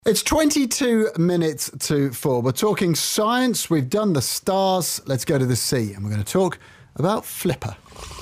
It's 22 minutes to 4. We're talking science. We've done the stars. Let's go to the sea. And we're going to talk about Flipper.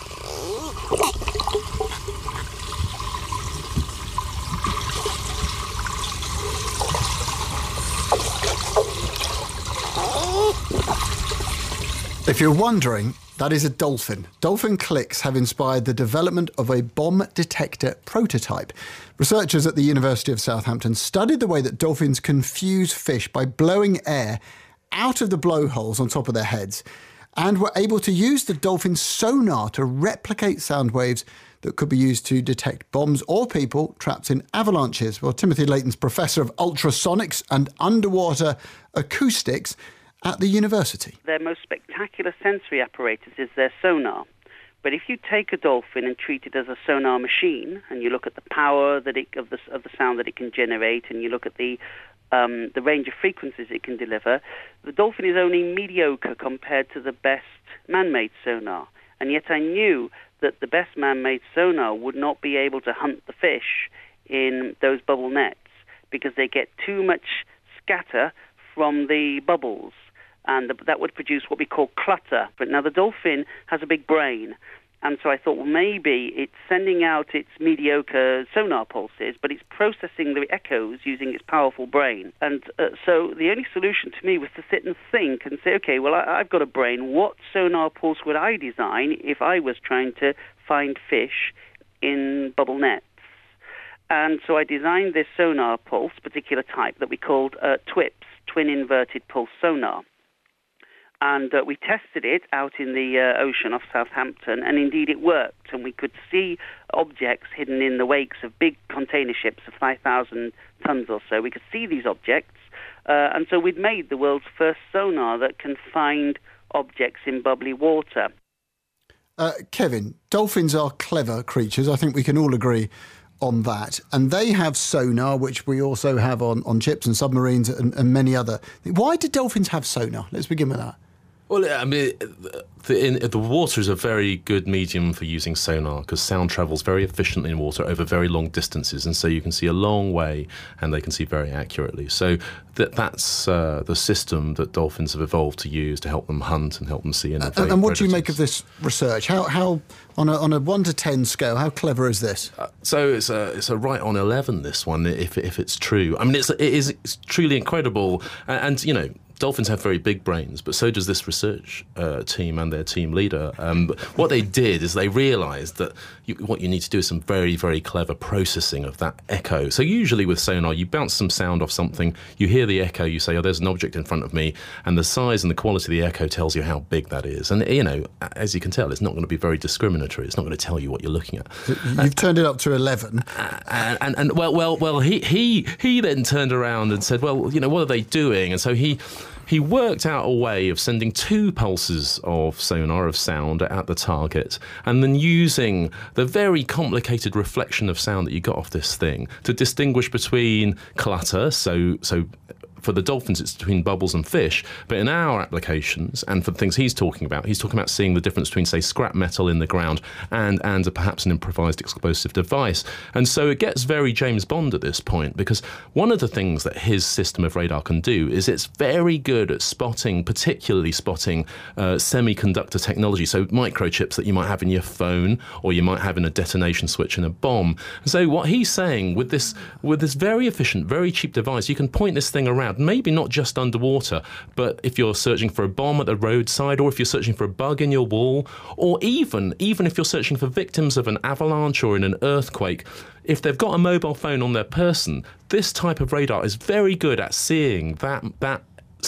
If you're wondering, that is a dolphin. Dolphin clicks have inspired the development of a bomb detector prototype. Researchers at the University of Southampton studied the way that dolphins confuse fish by blowing air out of the blowholes on top of their heads, and were able to use the dolphin's sonar to replicate sound waves that could be used to detect bombs or people trapped in avalanches. Well, Timothy Layton's Professor of Ultrasonics and Underwater Acoustics at the university. Their most spectacular sensory apparatus is their sonar. But if you take a dolphin and treat it as a sonar machine, and you look at the power of the sound that it can generate, and you look at the range of frequencies it can deliver, the dolphin is only mediocre compared to the best man-made sonar. And yet I knew that the best man-made sonar would not be able to hunt the fish in those bubble nets because they get too much scatter from the bubbles, and that would produce what we call clutter. But now the dolphin has a big brain, and so I thought, well, maybe it's sending out its mediocre sonar pulses, but it's processing the echoes using its powerful brain. And so the only solution to me was to sit and think and say, okay, well, I've got a brain. What sonar pulse would I design if I was trying to find fish in bubble nets? And so I designed this sonar pulse, particular type, that we called TWIPS, Twin Inverted Pulse Sonar. And we tested it out in the ocean off Southampton, and indeed it worked. And we could see objects hidden in the wakes of big container ships of 5,000 tons or so. We could see these objects. And so we'd made the world's first sonar that can find objects in bubbly water. Kevin, dolphins are clever creatures. I think we can all agree on that. And they have sonar, which we also have on ships and submarines and many other. Why do dolphins have sonar? Let's begin with that. Well, I mean, the water is a very good medium for using sonar because sound travels very efficiently in water over very long distances, and so you can see a long way and they can see very accurately. So that's the system that dolphins have evolved to use to help them hunt and help them see in evade And what predators. do you make of this research? How on a 1 to 10 scale, how clever is this? So it's a right on 11, this one, if it's true. I mean, it's truly incredible, and you know, dolphins have very big brains, but so does this research team and their team leader. What they did is they realised that what you need to do is some very, very clever processing of that echo. So usually with sonar, you bounce some sound off something, you hear the echo, you say, oh, there's an object in front of me, and the size and the quality of the echo tells you how big that is. And, you know, as you can tell, it's not going to be very discriminatory. It's not going to tell you what you're looking at. You've turned it up to 11. And he then turned around and said, well, you know, what are they doing? And so he worked out a way of sending 2 pulses of sonar, of sound, at the target, and then using the very complicated reflection of sound that you got off this thing to distinguish between clutter, so for the dolphins, it's between bubbles and fish. But in our applications, and for the things he's talking about seeing the difference between, say, scrap metal in the ground and perhaps an improvised explosive device. And so it gets very James Bond at this point, because one of the things that his system of radar can do is it's very good at particularly spotting semiconductor technology, so microchips that you might have in your phone or you might have in a detonation switch in a bomb. And so what he's saying, with this very efficient, very cheap device, you can point this thing around, maybe not just underwater, but if you're searching for a bomb at the roadside, or if you're searching for a bug in your wall, or even if you're searching for victims of an avalanche or in an earthquake, if they've got a mobile phone on their person, this type of radar is very good at seeing the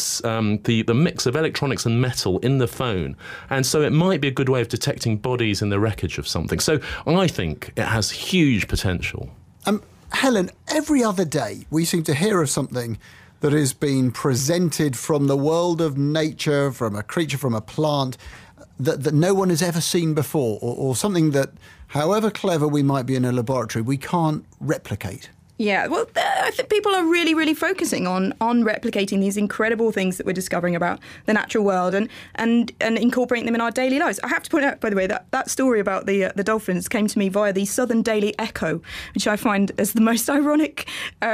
mix of electronics and metal in the phone. And so it might be a good way of detecting bodies in the wreckage of something. So I think it has huge potential. Helen, every other day we seem to hear of something that has been presented from the world of nature, from a creature, from a plant, that no one has ever seen before, or something that, however clever we might be in a laboratory, we can't replicate. Yeah, well, I think people are really, really focusing on replicating these incredible things that we're discovering about the natural world and incorporating them in our daily lives. I have to point out, by the way, that story about the dolphins came to me via the Southern Daily Echo, which I find as the most ironic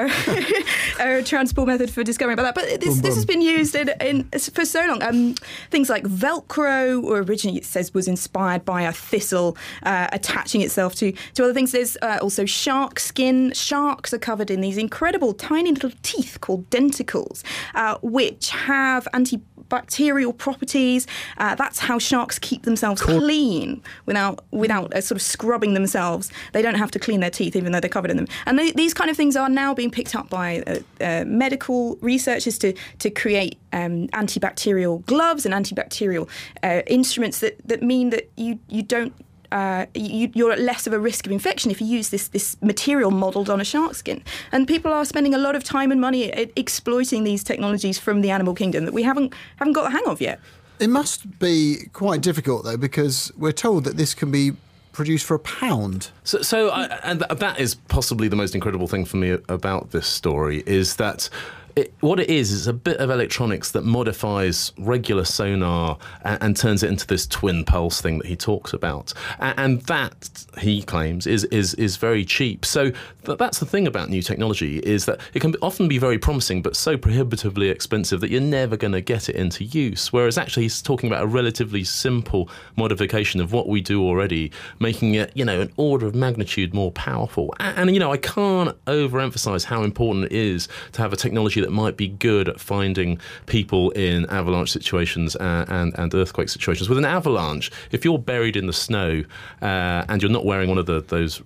transport method for discovering about that. But this has been used for so long. Things like Velcro, or originally it says was inspired by a thistle attaching itself to other things. There's also shark skin. Sharks are covered in these incredible tiny little teeth called denticles, which have antibacterial properties. That's how sharks keep themselves clean without sort of scrubbing themselves. They don't have to clean their teeth even though they're covered in them. And these kind of things are now being picked up by medical researchers to create antibacterial gloves and antibacterial instruments that mean that you don't you're at less of a risk of infection if you use this material modelled on a shark skin. And people are spending a lot of time and money exploiting these technologies from the animal kingdom that we haven't got the hang of yet. It must be quite difficult, though, because we're told that this can be produced for £1. And that is possibly the most incredible thing for me about this story, is that what it is a bit of electronics that modifies regular sonar and turns it into this twin pulse thing that he talks about. And that, he claims, is very cheap. So that's the thing about new technology, is that it can often be very promising, but so prohibitively expensive that you're never going to get it into use. Whereas actually he's talking about a relatively simple modification of what we do already, making it, an order of magnitude more powerful. And I can't overemphasize how important it is to have a technology that might be good at finding people in avalanche situations and earthquake situations. With an avalanche, if you're buried in the snow and you're not wearing one of those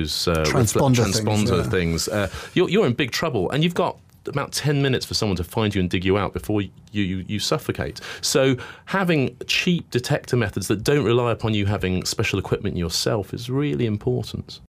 transponder things, you're in big trouble, and you've got about 10 minutes for someone to find you and dig you out before you suffocate. So having cheap detector methods that don't rely upon you having special equipment yourself is really important.